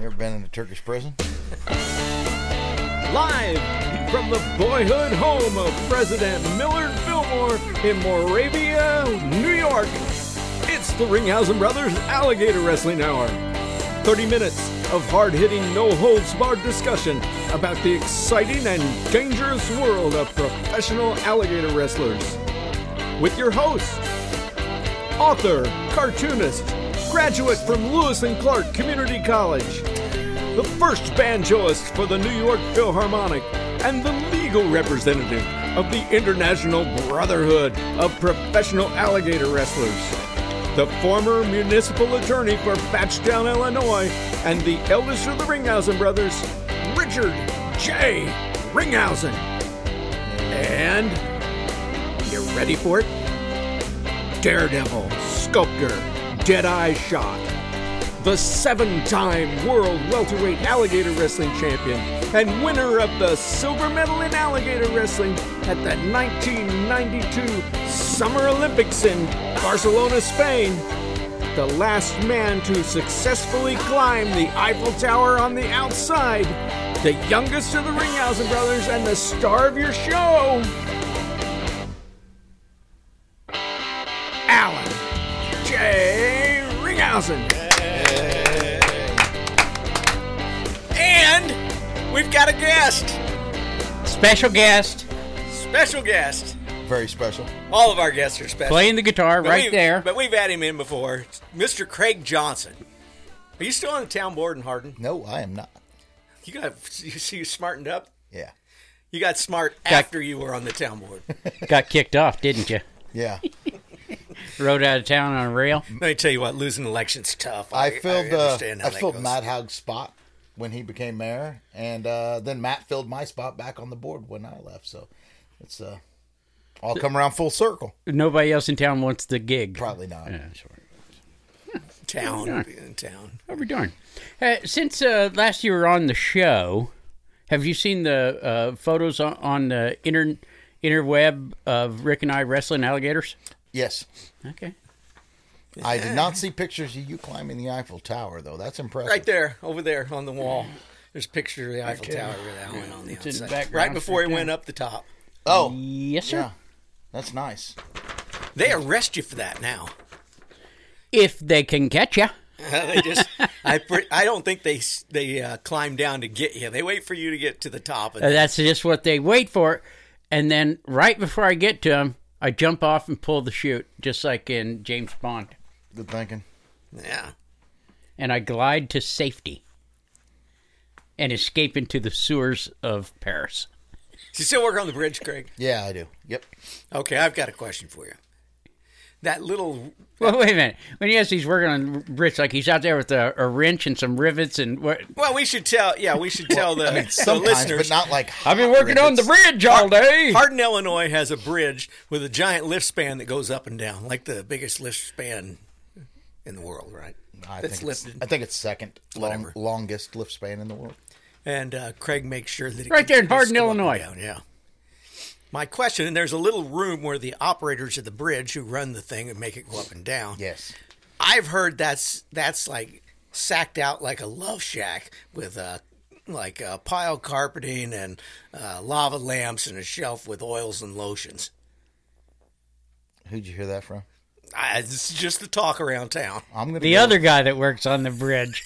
You ever been in a Turkish prison? Live from the boyhood home of President Millard Fillmore in Moravia, New York, it's the Ringhausen Brothers Alligator Wrestling Hour. 30 minutes of hard-hitting, no-holds-barred discussion about the exciting and dangerous world of professional alligator wrestlers. With your hosts, author, cartoonist, graduate from Lewis and Clark Community College, the first banjoist for the New York Philharmonic, and the legal representative of the International Brotherhood of Professional Alligator Wrestlers, the former municipal attorney for Batchtown, Illinois, and the eldest of the Ringhausen brothers, Richard J. Ringhausen. And, you ready for it? Daredevil, Sculptor, Deadeye Shot, the 7-time World Welterweight Alligator Wrestling Champion and winner of the silver medal in alligator wrestling at the 1992 Summer Olympics in Barcelona, Spain. The last man to successfully climb the Eiffel Tower on the outside. The youngest of the Ringhausen brothers and the star of your show, Alan J. Ringhausen. And we've got a guest. Special guest. Special guest. Very special. All of our guests are special. Playing the guitar right there. But we've had him in before. Mr. Craig Johnson. Are you still on the town board in Hardin? No, I am not. You see you smartened up? Yeah. You got smart after you were on the town board. Got kicked off, didn't you? Yeah. Rode out of town on a rail. Let me tell you what, losing elections tough. I filled understand how that goes. Matt Haug's spot when he became mayor, and then Matt filled my spot back on the board when I left. So it's all come around full circle. Nobody else in town wants the gig. Probably not. Yeah, sure. Town. How we doing? Since last you were on the show, have you seen the photos on the interweb of Rick and I wrestling alligators? Yes. Okay. I did not see pictures of you climbing the Eiffel Tower, though. That's impressive. Right there, over there on the wall. There's a picture of the Eiffel Tower with Alan on the It's in the outside. background. Right before he Okay. went up the top. Oh. Yes, sir. Yeah. That's nice. They arrest you for that now. If they can catch you. They just, I don't think they climb down to get you. They wait for you to get to the top. And That's just what they wait for. And then right before I get to them, I jump off and pull the chute, just like in James Bond. Good thinking. yeah. And I glide to safety and escape into the sewers of Paris. Do you still work on the bridge, Craig? Yeah, I do. Yep. Okay, I've got a question for you. That little... Well, wait a minute. When he says he's working on bridge, like he's out there with a wrench and some rivets and what? Well, we should tell the Sometimes, listeners. but not like I've been working on the bridge all day. Hardin, Illinois has a bridge with a giant lift span that goes up and down, like the biggest lift span in the world, right? I That's think lifted. I think it's second Whatever. longest lift span in the world. And Craig makes sure that it Right there in continues Hardin, to go up and Illinois. down, yeah. My question, and there's a little room where the operators of the bridge who run the thing and make it go up and down. Yes. I've heard that's like sacked out like a love shack with pile carpeting and lava lamps and a shelf with oils and lotions. Who'd you hear that from? It's just the talk around town. I'm gonna The other guy that works on the bridge.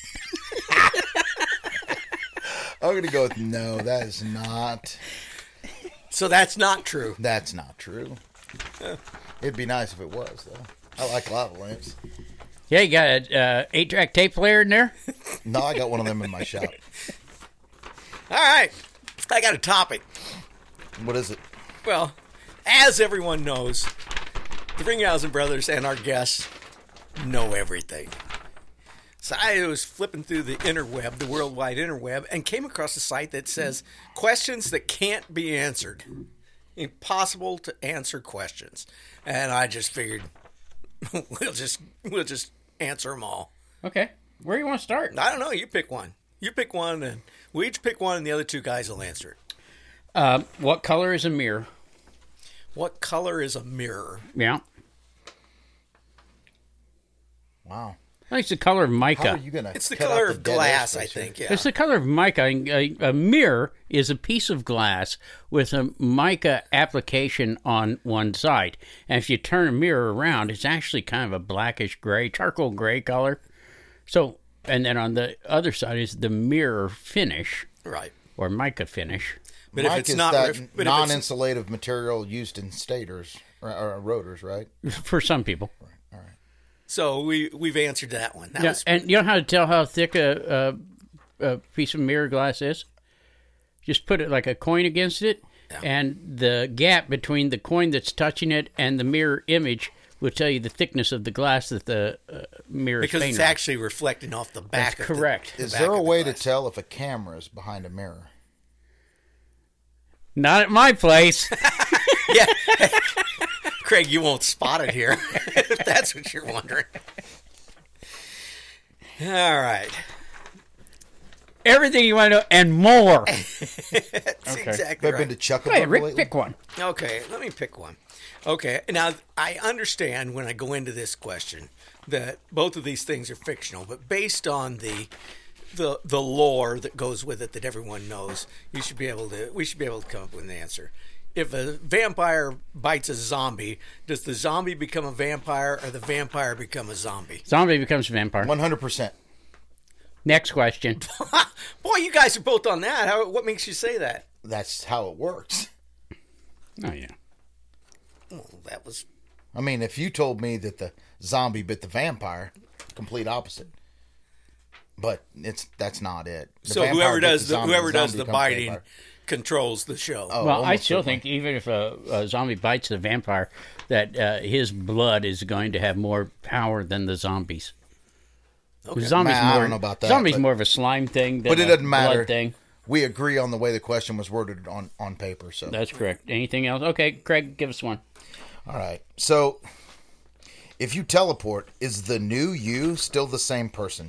I'm gonna go with no. That is not. So that's not true. That's not true. It'd be nice if it was, though. I like lava lamps. Yeah, you got an 8-track tape player in there? No, I got one of them in my shop. All right. I got a topic. What is it? Well, as everyone knows, the Ringhausen brothers and our guests know everything. So I was flipping through the interweb, the worldwide interweb, and came across a site that says questions that can't be answered. Impossible to answer questions. And I just figured we'll just answer them all. Okay. Where do you want to start? I don't know. You pick one. You pick one, and we each pick one, and the other two guys will answer it. What color is a mirror? What color is a mirror? Yeah. Wow. think it's the color of How mica. are you gonna? It's the cut color out of dead air glass, I space here? think. Yeah. It's the color of mica. A mirror is a piece of glass with a mica application on one side. And if you turn a mirror around, it's actually kind of a blackish gray, charcoal gray color. So, and then on the other side is the mirror finish Right. or mica finish. But Mike if it's is not that but if it's- non-insulative material used in stators or rotors, right? For some people. so we've answered that one. That Yeah, was and you know how to tell how thick a piece of mirror glass is? Just put it like a coin against it, and the gap between the coin that's touching it and the mirror image will tell you the thickness of the glass that the mirror because is it's painted on. actually reflecting off the back. That's of correct. The Is back there a of the way to glass. tell if a camera is behind a mirror? Not at my place. Yeah. Craig, you won't spot it here, if that's what you're wondering. All right. Everything you want to know and more. That's Okay. exactly I've been right. to Chuck Hey, Above Rick, lately? pick one. Okay, let me pick one. Okay, now I understand when I go into this question that both of these things are fictional, but based on the lore that goes with it that everyone knows, we should be able to come up with an answer. If a vampire bites a zombie, does the zombie become a vampire or the vampire become a zombie? Zombie becomes a vampire. 100%. Next question. Boy, you guys are both on that. What makes you say that? That's how it works. Oh, yeah. Well, that was I mean, if you told me that the zombie bit the vampire, complete opposite. But that's not it. The so. vampire Whoever bit does zombie, whoever does zombie the becomes biting vampire. controls the show. Oh, Well, I almost still certainly. think even if a zombie bites the vampire, that his blood is going to have more power than the zombies. Okay. Zombies Man, I more, don't know about that, Zombies but- more of a slime thing than But it a doesn't matter. blood thing. We agree on the way the question was worded on paper. So That's correct. Anything else? Okay, Craig, give us one. all right. So if you teleport, is the new you still the same person?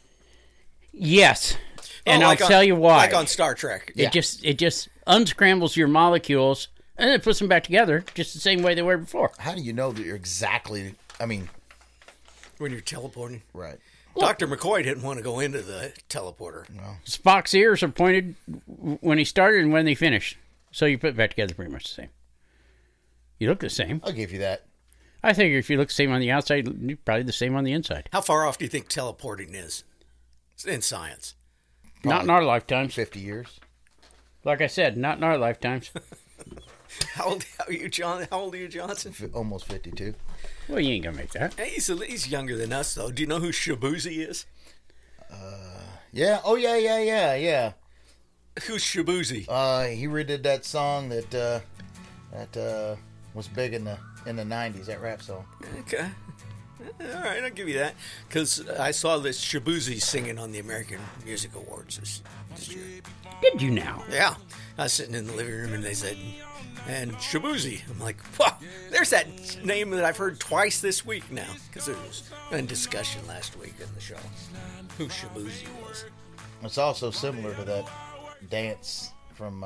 Yes, and Oh, I'll tell you why. Like on Star Trek. It just unscrambles your molecules and then puts them back together just the same way they were before. How do you know that you're exactly? I mean, When you're teleporting. right. Dr. McCoy didn't want to go into the teleporter. Spock's ears are pointed when he started and when they finished, so you put it back together pretty much the same. You look the same. I'll give you that. I think if you look the same on the outside, you're probably the same on the inside. How far off do you think teleporting is in science? Not in our lifetimes. 50 years. Like I said, not in our lifetimes. How old are you, John? How old are you, Johnson? Almost 52. Well, you ain't gonna make that. Hey, he's younger than us, though. Do you know who Shabuzi is? Yeah. Oh, yeah. Who's Shabuzi? He redid that song that was big in the 90s. That rap song. Okay. All right, I'll give you that. Because I saw this Shabuzi singing on the American Music Awards this year. Did you now? Yeah. I was sitting in the living room and they said, and Shabuzi. I'm like, wow, there's that name that I've heard twice this week now. Because there was a discussion last week in the show who Shabuzi was. It's also similar to that dance from.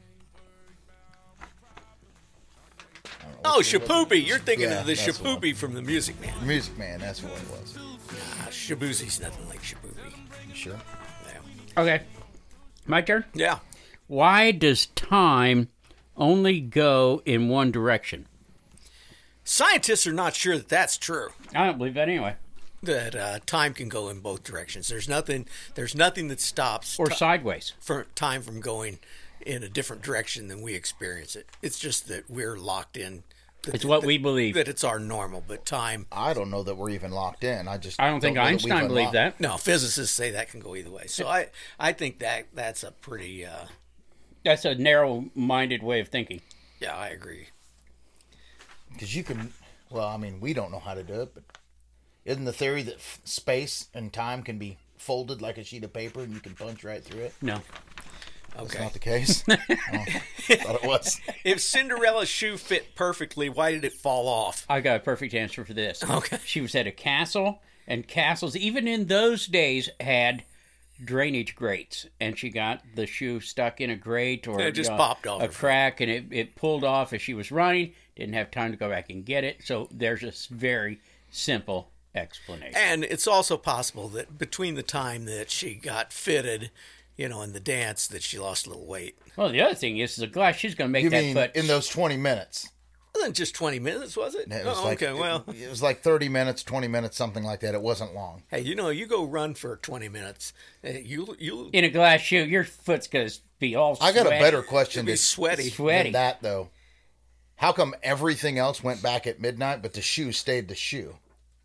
Oh, Shapoopy. You're thinking Yeah, of the that's the one. Shapoopy from the Music Man. Music Man. That's what it was. Shabuzi's nothing like Shapoopy. You sure? Yeah. Okay. My turn? Yeah. Why does time only go in one direction? Scientists are not sure that that's true. I don't believe that anyway. That time can go in both directions. There's nothing that stops Or sideways. time from going in a different direction than we experience it. It's just that we're locked in. It's what we believe. That it's our normal, but time. I don't know that we're even locked in. I I don't think know that we've Einstein believed unlocked- that. No, physicists say that can go either way. So I think that's a pretty. That's a narrow-minded way of thinking. Yeah, I agree. Because you can, well, I mean, we don't know how to do it, but isn't the theory that space and time can be folded like a sheet of paper and you can punch right through it? No. That's Okay. not the case. Oh, thought it was. If Cinderella's shoe fit perfectly, why did it fall off? I got a perfect answer for this. Okay. She was at a castle, and castles, even in those days, had drainage grates, and she got the shoe stuck in a grate or It just popped off a her foot. crack, and it pulled off as she was running. Didn't have time to go back and get it. So there's a very simple explanation. And it's also possible that between the time that she got fitted, in the dance, that she lost a little weight. Well, the other thing is the glass. She's going to make You that mean foot. in those 20 minutes? It wasn't just 20 minutes, was it? It was okay, well. It was like 30 minutes, 20 minutes, something like that. It wasn't long. Hey, you go run for 20 minutes. You in a glass shoe, your foot's going to be all I got a sweaty. better question be sweaty. than that, though. How come everything else went back at midnight, but the shoe stayed the shoe?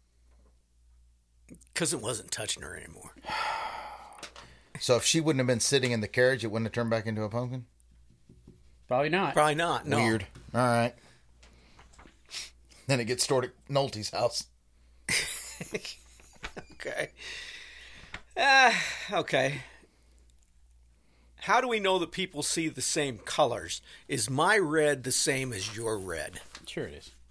Because it wasn't touching her anymore. So if she wouldn't have been sitting in the carriage, it wouldn't have turned back into a pumpkin? Probably not. Probably not. No. Weird. All right. Then it gets stored at Nolte's house. Okay. Okay. How do we know that people see the same colors? Is my red the same as your red? Sure it is.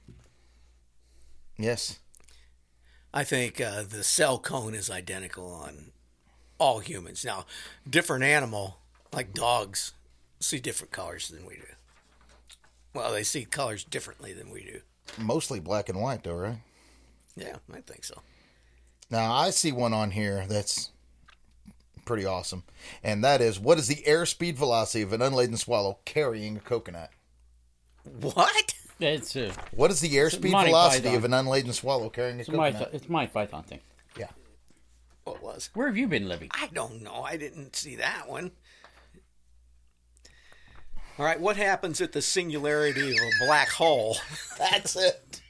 Yes. I think the cell cone is identical on all humans. Now, different animal, like dogs, see different colors than we do. Well, they see colors differently than we do. Mostly black and white, though, right? Yeah, I think so. Now, I see one on here that's pretty awesome. And that is, what is the airspeed velocity of an unladen swallow carrying a coconut? What? It's What is the airspeed Monty velocity Python. of an unladen swallow carrying a coconut? it's my Python thing. Yeah. What was? Where have you been living? I don't know. I didn't see that one. All right, what happens at the singularity of a black hole? That's it.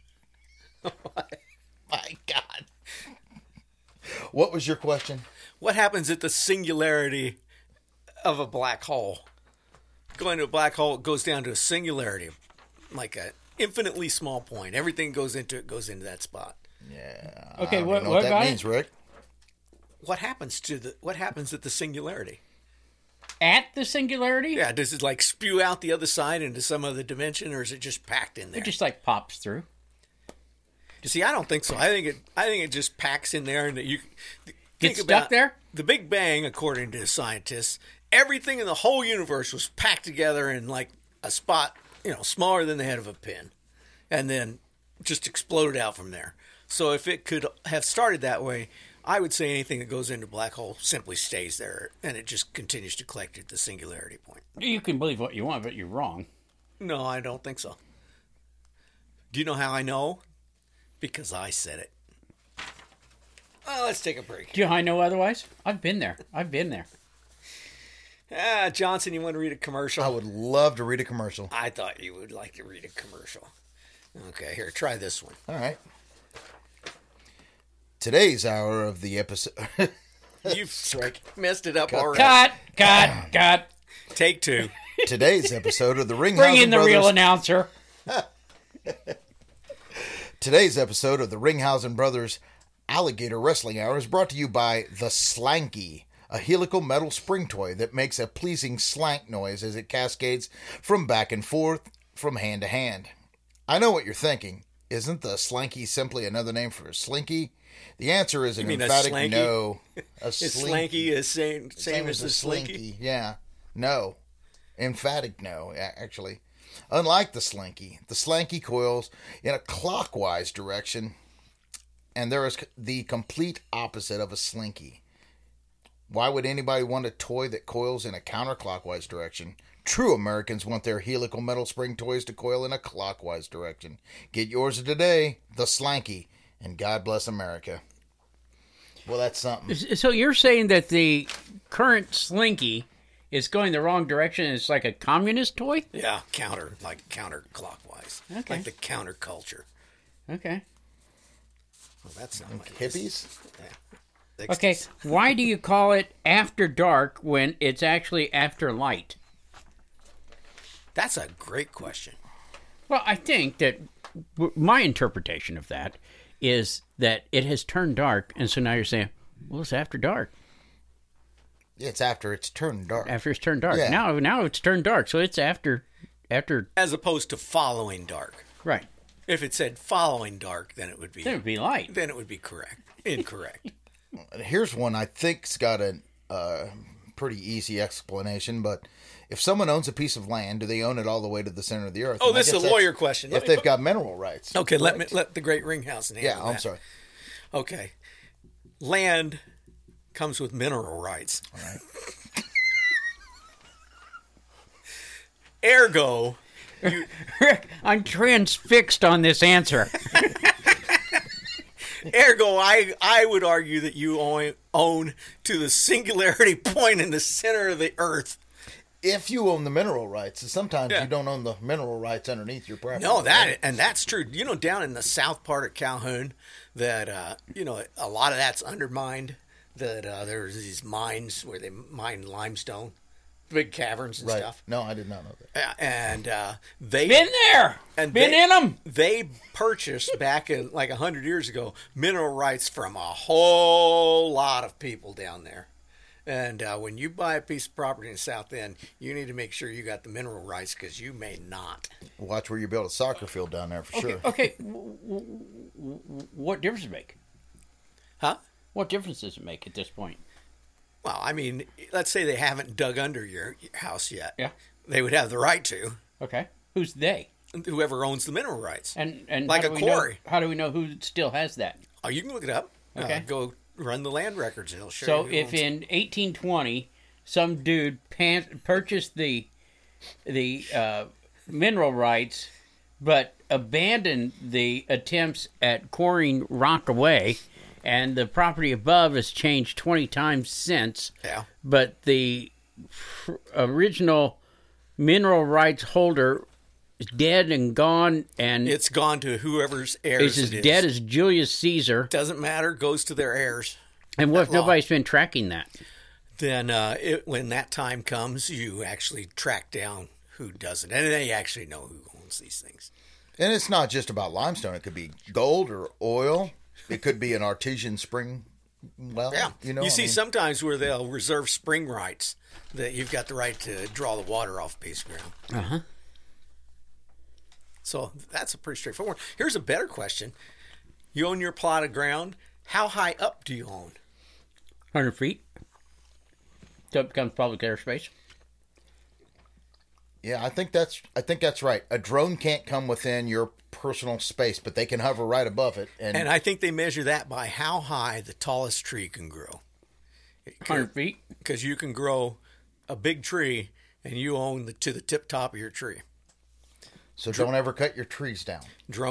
My God. What was your question? What happens at the singularity of a black hole? Going to a black hole, it goes down to a singularity, like an infinitely small point. Everything goes into that spot. Yeah. Okay, I don't what even know what that about means, Rick? What happens at the singularity? At the singularity? Yeah, does it like spew out the other side into some other dimension, or is it just packed in there? It just like pops through. See, I don't think so. I think it just packs in there, and that you Gets think stuck about there? The Big Bang, according to scientists, everything in the whole universe was packed together in like a spot, smaller than the head of a pin, and then just exploded out from there. So if it could have started that way, I would say anything that goes into a black hole simply stays there, and it just continues to collect at the singularity point. You can believe what you want, but you're wrong. No, I don't think so. Do you know how I know? Because I said it. Well, let's take a break. Do you know how I know otherwise? I've been there. Johnson, you want to read a commercial? I would love to read a commercial. I thought you would like to read a commercial. Okay, here, try this one. All right. Today's hour of the episode. You've messed it up already. Cut. Take two. Today's episode of the Ringhausen Bring in the Brothers. real announcer. Today's episode of the Ringhausen Brothers Alligator Wrestling Hour is brought to you by the Slanky, a helical metal spring toy that makes a pleasing slank noise as it cascades from back and forth, from hand to hand. I know what you're thinking. Isn't the Slanky simply another name for a slinky? The answer is an mean a emphatic slanky? no. Is slanky the same as the slinky? Yeah. No. Emphatic no, actually. Unlike the slanky coils in a clockwise direction, and there is the complete opposite of a slinky. Why would anybody want a toy that coils in a counterclockwise direction? True Americans want their helical metal spring toys to coil in a clockwise direction. Get yours today, the Slanky, and God bless America. Well, that's something. So you're saying that the current Slinky is going the wrong direction and it's like a communist toy? Yeah, counterclockwise. Okay. Like the counterculture. Okay. Well, that's not what it is. Hippies? Yeah. Okay, why do you call it after dark when it's actually after light? That's a great question. Well, I think that my interpretation of that is that it has turned dark, and so now you're saying, well, it's after dark. It's after it's turned dark. After it's turned dark. Yeah. Now it's turned dark, so it's after. As opposed to following dark. Right. If it said following dark, then it would be. Then it would be light. Then it would be correct. Incorrect. Here's one I think's got a pretty easy explanation, but if someone owns a piece of land, do they own it all the way to the center of the earth? Oh, And I this is guess a lawyer question. If they've got mineral rights. Okay, let the great Ringhausen handle Yeah, I'm that. sorry. Okay. Land comes with mineral rights. All right. Ergo, Rick, I'm transfixed on this answer. I would argue that you own to the singularity point in the center of the earth. If you own the mineral rights, sometimes Yeah. you don't own the mineral rights underneath your property. No, that's true. You know, down in the south part of Calhoun, that a lot of that's undermined. That there's these mines where they mine limestone, big caverns and Right. stuff. No, I did not know that. And they Been there. And Been they- in them. They purchased back in like 100 years ago mineral rights from a whole lot of people down there. And when you buy a piece of property in the South End, you need to make sure you got the mineral rights because you may not. Watch where you build a soccer field down there for sure. Okay. What difference does it make? Huh? What difference does it make at this point? Well, I mean, let's say they haven't dug under your house yet. Yeah. They would have the right to. Okay. Who's they? Whoever owns the mineral rights. And Like how a do we know- quarry. how do we know who still has that? Oh, you can look it up. Okay. Go run the land records. It'll show So you. who if owns it. in 1820 some dude purchased the mineral rights, but abandoned the attempts at quarrying rock away, and the property above has changed 20 times since, Yeah. but the original mineral rights holder is dead and gone, and It's gone to whoever's heirs is as it is. dead as Julius Caesar. Doesn't matter. Goes to their heirs. And what if that law. nobody's been tracking that? Then when that time comes, you actually track down who does it. And they actually know who owns these things. And it's not just about limestone. It could be gold or oil. It could be an artesian spring well. Yeah. You know, see sometimes where they'll reserve spring rights that you've got the right to draw the water off a piece of ground. Uh-huh. So that's a pretty straightforward. Here's a better question. You own your plot of ground. How high up do you own? 100 feet. So it becomes public airspace. Yeah, I think that's right. A drone can't come within your personal space, but they can hover right above it. And I think they measure that by how high the tallest tree can grow. 100 feet. Because you can grow a big tree and you own to the tip top of your tree. so don't ever cut your trees down.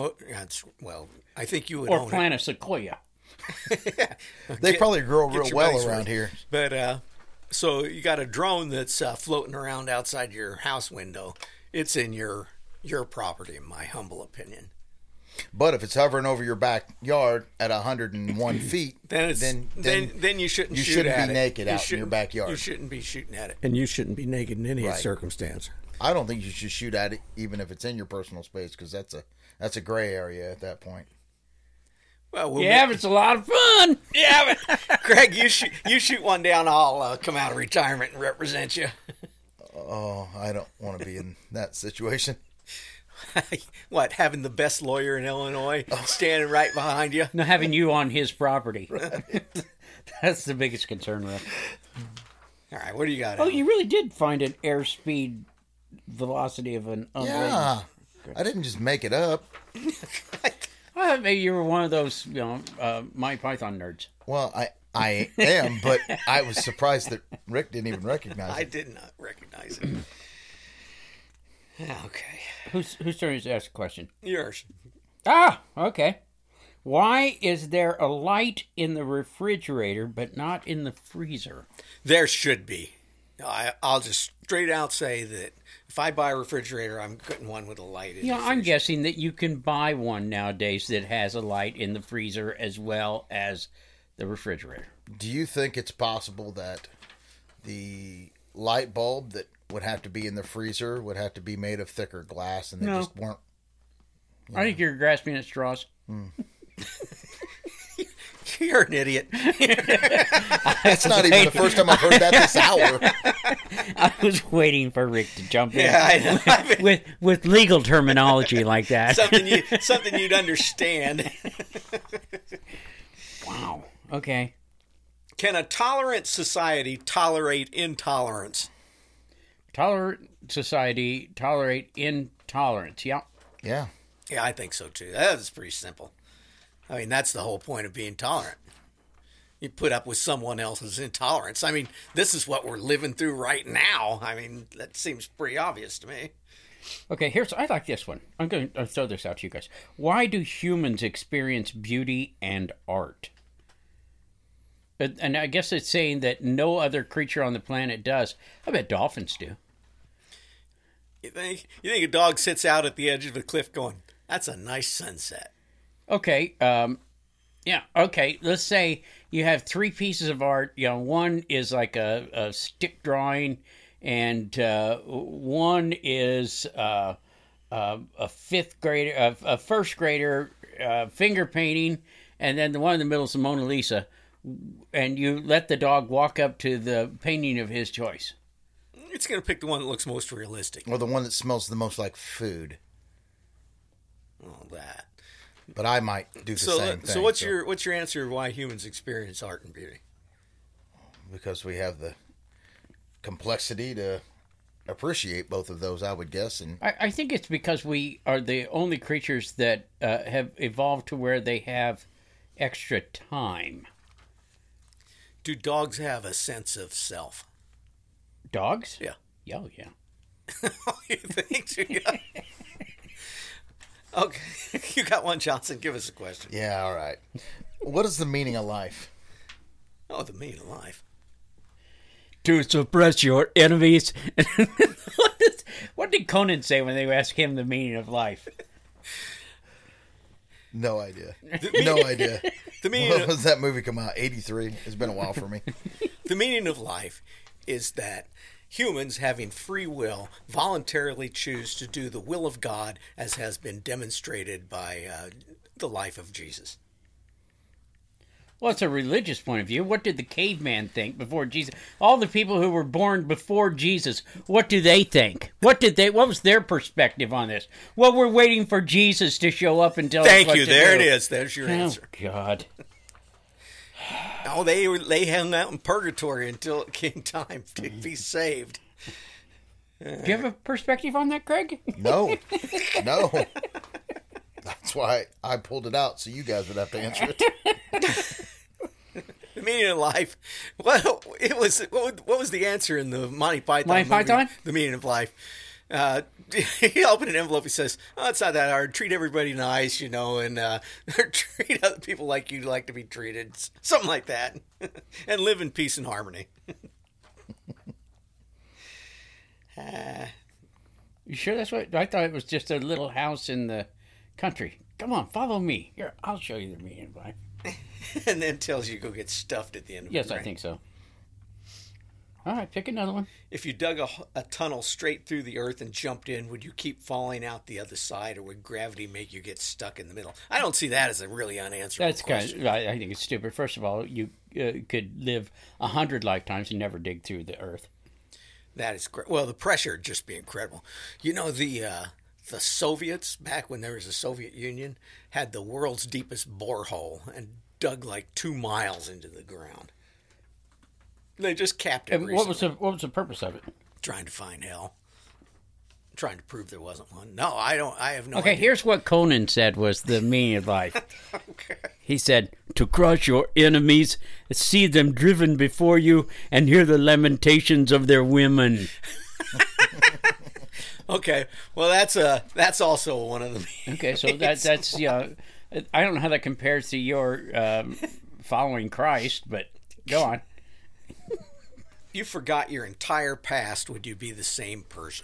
I think you would Or own plant a sequoia. They probably grow get real your well money's around worth. here. But so you got a drone that's floating around outside your house window. It's in your property, in my humble opinion. But if it's hovering over your backyard at 101 feet, Then you shouldn't you shoot shouldn't at be it. naked You out in your shouldn't- backyard. You shouldn't be shooting at it. And you shouldn't be naked in any Right. circumstance. I don't think you should shoot at it, even if it's in your personal space, because that's a gray area at that point. Well, Yeah, but it's a lot of fun. yeah, but Greg, you shoot one down. I'll come out of retirement and represent you. Oh, I don't want to be in that situation. What, having the best lawyer in Illinois standing right behind you? Now having you on his property. That's the biggest concern, Rick. All right, what do you got? Oh, Alan? you really did find an airspeed velocity of an unbelievable. Yeah, I didn't just make it up. I thought maybe you were one of those, Monty Python nerds. Well, I am, but I was surprised that Rick didn't even recognize I it. did not recognize it. Okay, Whose turn is to ask a question? yours. Ah, okay. Why is there a light in the refrigerator but not in the freezer? There should be. I'll just straight out say that if I buy a refrigerator, I'm getting one with a light in You it. know, I'm guessing that you can buy one nowadays that has a light in the freezer as well as the refrigerator. Do you think it's possible that the light bulb that would have to be in the freezer would have to be made of thicker glass, and they No. just weren't? I think you're grasping at straws. You're an idiot. That's not even the first time I've heard that this hour. I was waiting for Rick to jump in Yeah, I know. with legal terminology like that. something you'd understand. Wow. Okay. Can a tolerant society tolerate intolerance? Tolerant society tolerate intolerance. Yeah. Yeah. Yeah, I think so too. That is pretty simple. I mean, that's the whole point of being tolerant. You put up with someone else's intolerance. I mean, this is what we're living through right now. I mean, that seems pretty obvious to me. Okay, I like this one. I'm going to throw this out to you guys. Why do humans experience beauty and art? And I guess it's saying that no other creature on the planet does. I bet dolphins do. You think a dog sits out at the edge of a cliff going, "That's a nice sunset." Okay, yeah, okay. Let's say you have 3 pieces of art. You know, one is like a stick drawing, and one is a fifth grader, a first grader finger painting, and then the one in the middle is the Mona Lisa. And you let the dog walk up to the painting of his choice. It's going to pick the one that looks most realistic. Or the one that smells the most like food. Well, that. But I might do the same thing. So what's your answer of why humans experience art and beauty? Because we have the complexity to appreciate both of those, I would guess. And I think it's because we are the only creatures that have evolved to where they have extra time. Do dogs have a sense of self? Dogs? Yeah. Oh, yeah. You think so? Yeah. Okay. You got one, Johnson. Give us a question. yeah, all right. What is the meaning of life? Oh, the meaning of life. To suppress your enemies. What did Conan say when they asked him the meaning of life? No idea. No idea. When was that movie come out? 83. It's been a while for me. The meaning of life is that humans, having free will, voluntarily choose to do the will of God, as has been demonstrated by the life of Jesus. Well, it's a religious point of view. What did the caveman think before Jesus? All the people who were born before Jesus, what do they think? What was their perspective on this? Well, we're waiting for Jesus to show up and tell us what to do. Thank you. There it is. There's your answer. Oh, God. Oh, they hung out in purgatory until it came time to be saved. Do you have a perspective on that, Craig? No. That's why I pulled it out, so you guys would have to answer it. The meaning of life. Well, it was. What was the answer in the Monty Python movie? Python? The meaning of life. He opened an envelope. He says, "Oh, it's not that hard. Treat everybody nice, and treat other people like you'd like to be treated, something like that, and live in peace and harmony." You sure that's what? I thought it was just a little house in the country. Come on, follow me. Here, I'll show you the meaning of life. And then tells you to go get stuffed at the end of Yes, the I think so. All right, pick another one. If you dug a tunnel straight through the earth and jumped in, would you keep falling out the other side, or would gravity make you get stuck in the middle? I don't see that as a really unanswerable question. I think it's stupid. First of all, you could live 100 lifetimes and never dig through the earth. That is great. Well, the pressure would just be incredible. You know, the Soviets, back when there was a Soviet Union, had the world's deepest borehole and dug like 2 miles into the ground. They just capped it And recently. what was the purpose of it? Trying to find hell. Trying to prove there wasn't one. No, I don't. I have no Okay, idea. here's what Conan said was the meaning of life. Okay. He said, to crush your enemies, see them driven before you, and hear the lamentations of their women. Okay. Well, that's also one of the. Okay, so that's I don't know how that compares to your following Christ, but go on. If you forgot your entire past, would you be the same person?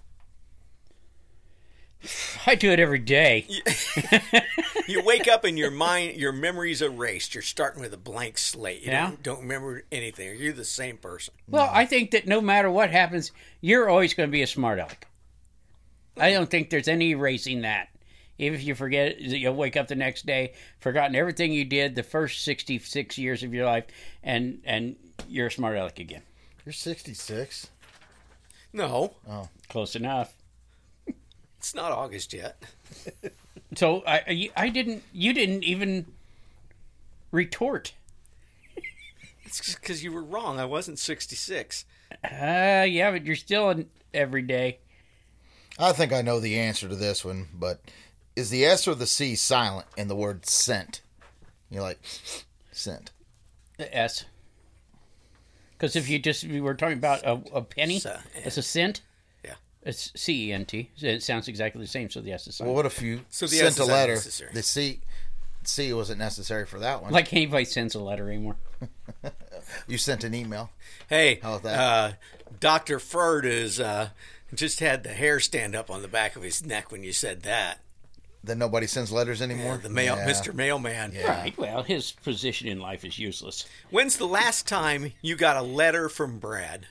I do it every day. You wake up and your memory's erased. You're starting with a blank slate. You Yeah. don't remember anything. Are you the same person? Well, I think that no matter what happens, you're always going to be a smart aleck. I don't think there's any erasing that. Even if you forget, you'll wake up the next day, forgotten everything you did the first 66 years of your life, and you're a smart aleck again. You're 66. No, Close enough. it's not August yet. So I didn't. You didn't even retort. It's just because you were wrong. I wasn't 66. Yeah, but you're still an everyday. I think I know the answer to this one, but is the S or the C silent in the word scent? You're like, sent. S. Because if you were talking about a penny, it's a cent. Yeah. It's CENT. It sounds exactly the same, so the S is silent. Well, what if you So the sent S a is letter? unnecessary. The C wasn't necessary for that one. Like anybody sends a letter anymore. You sent an email. Hey, How about that? Dr. Ferd is just had the hair stand up on the back of his neck when you said that. That nobody sends letters anymore. The mail, Yeah. Mr. Mailman. Yeah. Right. Well, his position in life is useless. When's the last time you got a letter from Brad?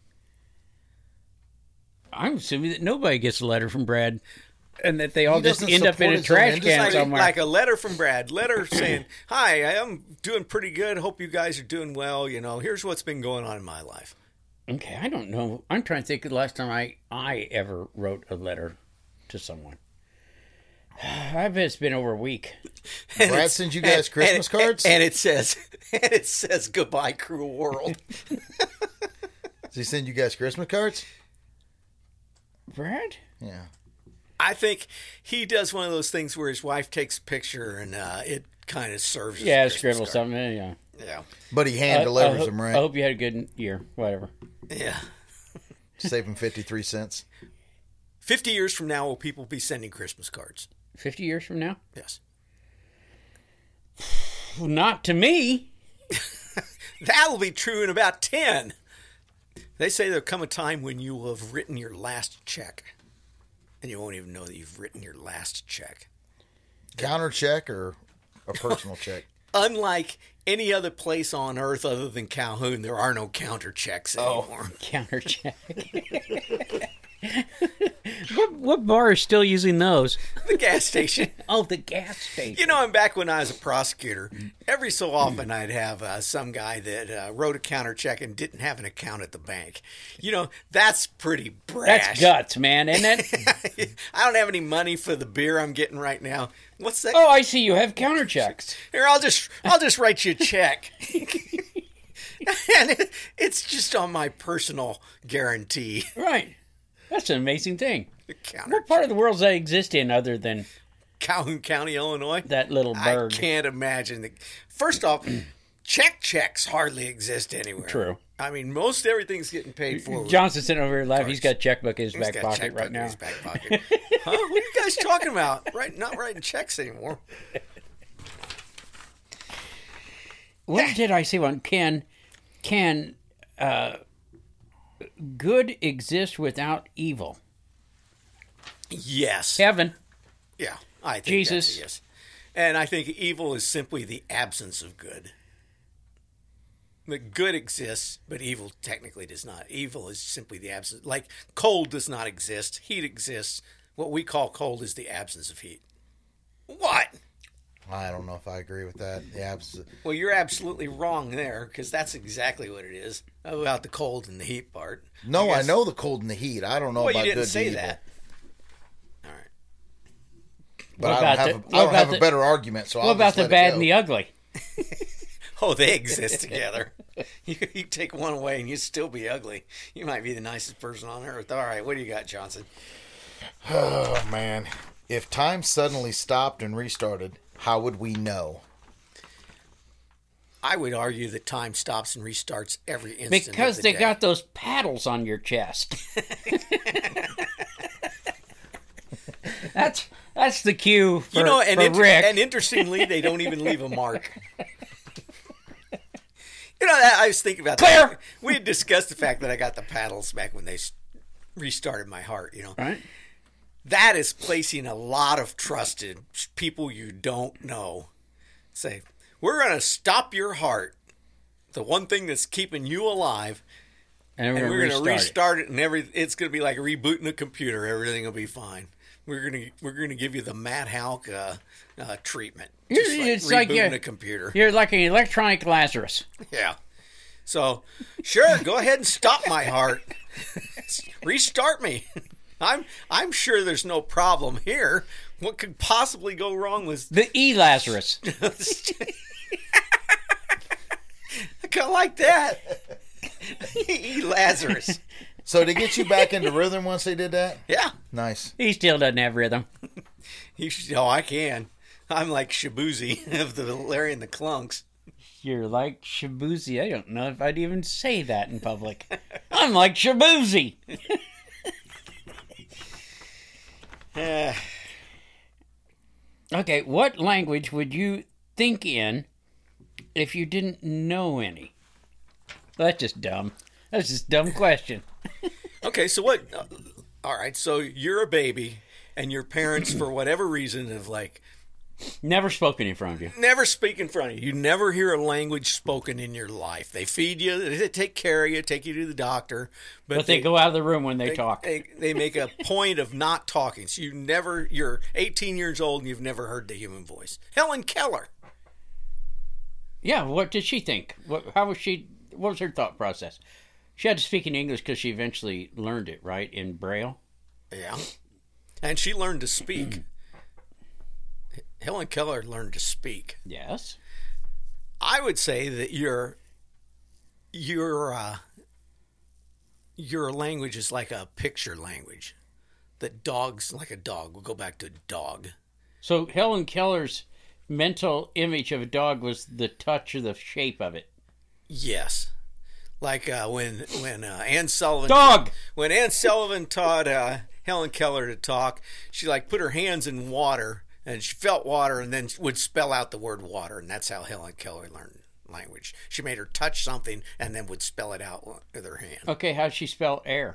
I'm assuming that nobody gets a letter from Brad, and that they all He just doesn't end up in support a his own trash industry. can somewhere. Like a letter from Brad. Letter saying, "Hi, I'm doing pretty good. Hope you guys are doing well. You know, here's what's been going on in my life." Okay, I don't know. I'm trying to think of the last time I ever wrote a letter to someone. I bet it's been over a week. Brad sends you guys Christmas cards. And it says, "Goodbye, cruel world." Does he send you guys Christmas cards? Brad? Yeah. I think he does one of those things where his wife takes a picture and it kind of serves. As Yeah, a Christmas scribble card. something. Yeah. Yeah, But he hand delivers them, I right? hope you had a good year. Whatever. yeah. Save him 53 cents. 50 years from now, will people be sending Christmas cards? 50 years from now? Yes. Well, not to me. That'll be true in about 10. They say there'll come a time when you will have written your last check. And you won't even know that you've written your last check. Counter check or a personal check? Unlike any other place on earth other than Calhoun, there are no counter checks anymore. Counter check. What bar is still using those? The gas station. Oh, the gas station. You know, and back when I was a prosecutor, every so often I'd have some guy that wrote a counter check and didn't have an account at the bank. You know, that's pretty brash. That's guts, man, isn't it? I don't have any money for the beer I'm getting right now. What's that? Oh, I see you have counter checks. Here, I'll just write you a check. And it's just on my personal guarantee. Right. That's an amazing thing. Counter What part of the world does that exist in other than Calhoun County, Illinois. that little burg? I can't imagine. First off, checks hardly exist anywhere. True. I mean, most everything's getting paid for. Johnson's sitting over here laughing. He's got a checkbook in his He's back got a pocket checkbook right in now. his back pocket. Huh? What are you guys talking about? Not writing checks anymore. What did I say? One can good exist without evil? Yes. Heaven. Yeah. I think Jesus. that's a yes. And I think evil is simply the absence of good. The good exists, but evil technically does not. Evil is simply the absence. Like cold does not exist. Heat exists. What we call cold is the absence of heat. What? I don't know if I agree with that. Yeah, Well, you're absolutely wrong there, because that's exactly what it is about the cold and the heat part. no, I guess- know the cold and the heat. I don't know Well, about you didn't good say and evil. that. All right. But What I about don't have, the- I don't what have about a better argument. So What I'll about just the let it bad go. and the ugly? Oh, they exist together. You take one away and you still be ugly. You might be the nicest person on earth. All right, what do you got, Johnson? Oh man, if time suddenly stopped and restarted, how would we know? I would argue that time stops and restarts every instant. Because of the they day. got those paddles on your chest. That's the cue for, Rick. And interestingly, they don't even leave a mark. You know, I was thinking about Clear. that. We had discussed the fact that I got the paddles back when they restarted my heart. You know, Right? that is placing a lot of trust in people you don't know. Say, we're going to stop your heart, the one thing that's keeping you alive, And and we're going to it. restart it, and it's going to be like rebooting a computer. Everything will be fine. We're going to give you the Matt Houck treatment. Just like It's like rebooting a computer. You're like an electronic Lazarus. Yeah. So, sure, go ahead and stop my heart. Restart me. I'm sure there's no problem here. What could possibly go wrong with The E Lazarus. I kind of like that. Lazarus. So to get you back into rhythm once they did that, Yeah. nice. He still doesn't have rhythm. I can. I'm like Shabuzi of the Larry and the Clunks. You're like Shabuzi. I don't know if I'd even say that in public. I'm like Shabuzi. Okay, what language would you think in if you didn't know any? That's just dumb. That's just a dumb question. Okay, so what? All right, so you're a baby, and your parents, for whatever reason, have like Never spoken in front of you. never speak in front of you. You never hear a language spoken in your life. They feed you, they take care of you, take you to the doctor, But they go out of the room when they talk. They make a point of not talking. So you're 18 years old and you've never heard the human voice. Helen Keller. Yeah, what did she think? What was her thought process? She had to speak in English because she eventually learned it, right, in Braille? Yeah. And she learned to speak. Helen Keller learned to speak. Yes. I would say that your language is like a picture language. That dogs, like a dog. We'll go back to dog. So Helen Keller's mental image of a dog was the touch or the shape of it. Yes. Like when Ann Sullivan Dog! When Ann Sullivan taught Helen Keller to talk, she like put her hands in water and she felt water and then would spell out the word water, and that's how Helen Keller learned language. She made her touch something and then would spell it out with her hand. Okay, how'd she spell air?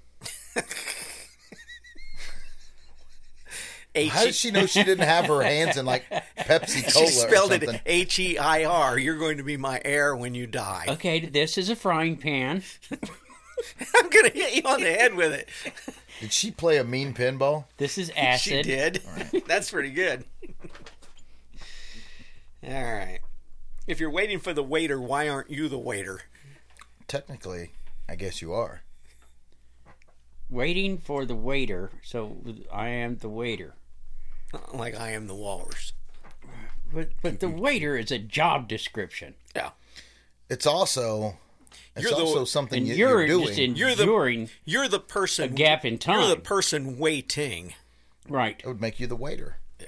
How did she know she didn't have her hands in like Pepsi Cola She spelled or something? it H-E-I-R. You're going to be my heir when you die. Okay, this is a frying pan. I'm going to hit you on the head with it. Did she play a mean pinball? This is acid. She did. That's pretty good. All right. If you're waiting for the waiter, why aren't you the waiter? Technically, I guess you are. Waiting for the waiter, so I am the waiter. Like I am the walrus. But the waiter is a job description. Yeah. It's also something And you're doing. just enduring You're the person. a gap in time. You're the person waiting. Right. It would make you the waiter. Yeah.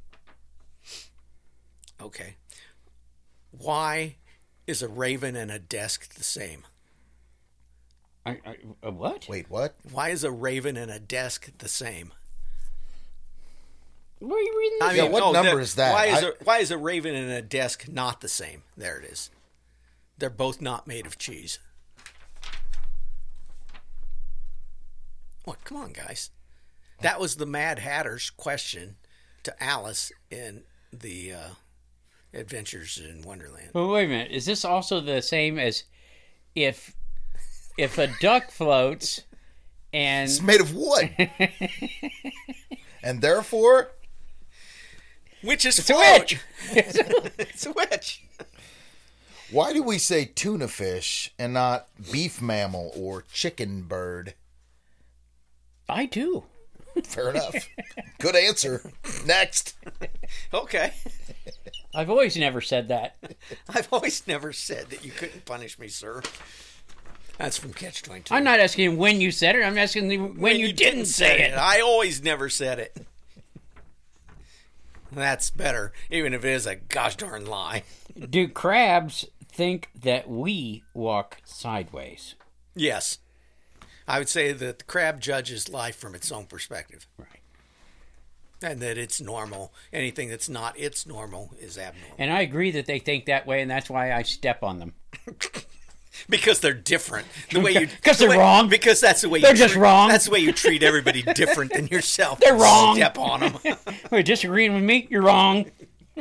Okay. Why is a raven and a desk the same? A what? Wait, what? Why is a raven and a desk the same? Where are you reading this? Yeah, what number is that? Why is a raven and a desk not the same? There it is. They're both not made of cheese. What? Come on, guys. That was the Mad Hatter's question to Alice in the Adventures in Wonderland. But wait a minute. Is this also the same as if a duck floats and It's made of wood. And therefore, Witches it's a float. witch? It's a witch. why do we say tuna fish and not beef mammal or chicken bird? I do. Fair enough. Good answer. Next. Okay. I've always never said that. I've always never said that you couldn't punish me, sir. That's from Catch-22. I'm not asking when you said it. I'm asking when you didn't say it. I always never said it. That's better, even if it is a gosh darn lie. Do crabs think that we walk sideways? Yes. I would say that the crab judges life from its own perspective. Right. And that it's normal. Anything that's not its normal is abnormal. And I agree that they think that way, and that's why I step on them. Because they're different. The way you 'Cause the they're way- wrong. Because that's the way They're you just treat, wrong. That's the way you treat everybody different than yourself. They're wrong. Step on them. You're disagreeing with me? You're wrong.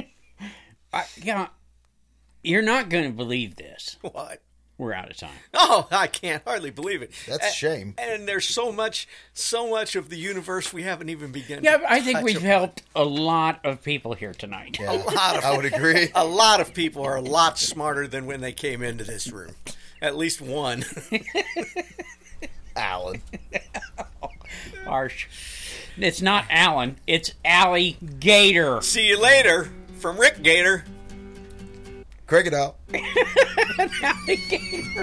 You're not going to believe this. What? We're out of time. Oh, I can't hardly believe it. That's a shame. And there's so much of the universe we haven't even begun. Yeah, to I think touch we've upon. helped a lot of people here tonight. Yeah, lot of- I would agree. A lot of people are a lot smarter than when they came into this room. At least one. Alan. Harsh. It's not Alan. It's Alligator. See you later from Rick Gator. Craig it out. Alligator.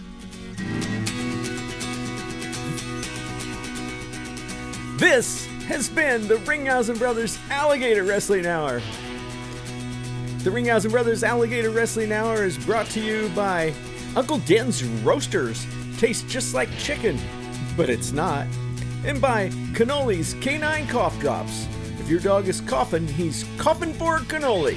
This has been the Ringhausen Brothers Alligator Wrestling Hour. The Ringhausen Brothers Alligator Wrestling Hour is brought to you by Uncle Den's Roasters. Tastes just like chicken, but it's not. And by Cannoli's Canine Cough Drops. If your dog is coughing, he's coughing for a cannoli.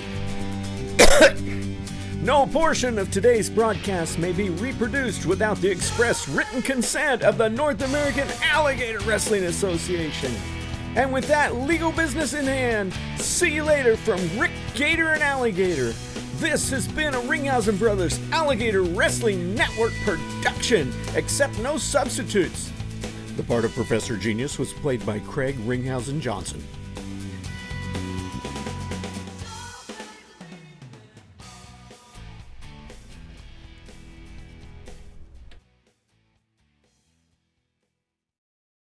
No portion of today's broadcast may be reproduced without the express written consent of the North American Alligator Wrestling Association. And with that legal business in hand, see you later from Rick Gator and Alligator. This has been a Ringhausen Brothers Alligator Wrestling Network production, except no substitutes. The part of Professor Genius was played by Craig Ringhausen Johnson.